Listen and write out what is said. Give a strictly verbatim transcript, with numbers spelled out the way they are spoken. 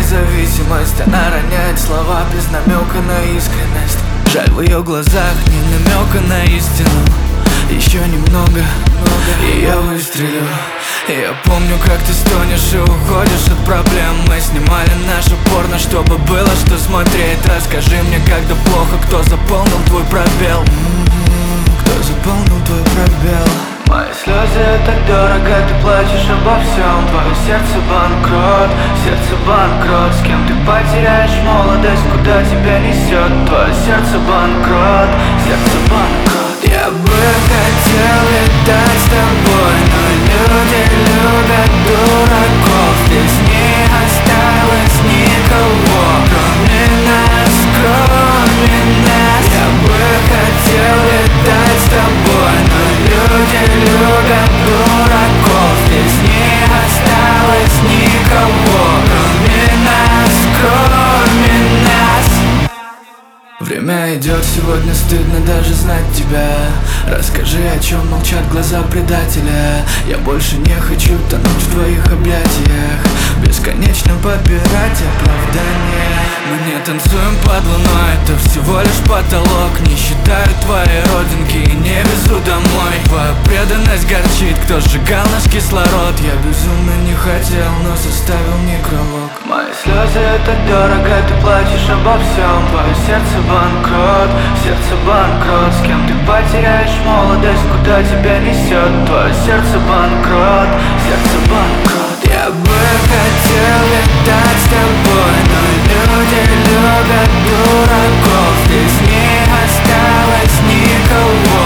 независимость. Она роняет слова без намека на искренность. Жаль, в ее глазах ни намека на истину. Еще немного, и я выстрелю. И я помню, как ты стонешь и уходишь от проблем. Мы снимали наше порно, чтобы было что смотреть. Расскажи мне, когда плохо, кто заполнил твой пробел? Кто заполнил твой пробел? Мои слезы — это дорого, ты плачешь обо всем. Твое сердце банкрот, сердце банкрот. С кем ты потеряешь молодость, куда тебя несет? Твое сердце банкрот, сердце банкрот. Я бы хотел летать с тобой, но люди любят дураков. Здесь не осталось никого, кроме нас, кроме нас. Я бы хотел летать с тобой, но люди любят дураков. Здесь не осталось никого, кроме нас, кроме нас. Время идет, сегодня стыдно даже знать тебя. Расскажи, о чем молчат глаза предателя. Я больше не хочу тонуть в твоих объятиях, бесконечно подбирать оправдания. Мы не танцуем под луной, это всего лишь потолок. Не считаю твои родинки и не везу домой. Твоя преданность горчит, кто сжигал наш кислород. Я безумно не хотел, но составил некролог. Мои слезы — это дорого, ты плачешь обо всем. Твое сердце банкрот, сердце банкрот. С кем ты потеряешь молодость, куда тебя несет? Твое сердце банкрот, сердце банкрот. Я бы хотел летать с тобой, но люди любят дураков. Здесь не осталось никого,